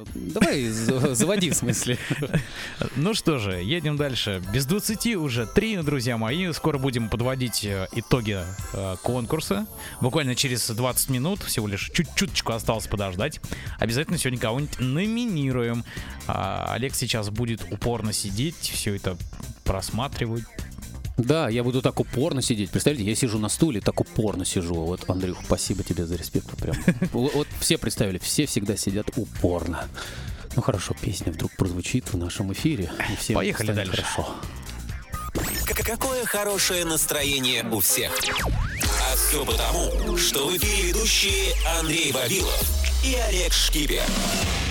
давай заводи, в смысле. Ну что же, едем дальше. Без 20 уже 3, друзья мои. Скоро будем подводить итоги конкурса. Буквально через 20 минут, всего лишь чуть-чуточку осталось подождать. Обязательно сегодня кого-нибудь номинируем. Олег сейчас будет упорно сидеть, все это просматривать. Да, я буду так упорно сидеть. Представляете, я сижу на стуле, так упорно сижу. Вот, Андрюх, спасибо тебе за респект. Прям. Вот все представили, все всегда сидят упорно. Ну хорошо, песня вдруг прозвучит в нашем эфире. И всем Поехали дальше. Хорошо. Какое хорошее настроение у всех. А все потому, что в эфире ведущие Андрей Вавилов и Олег Шкипер.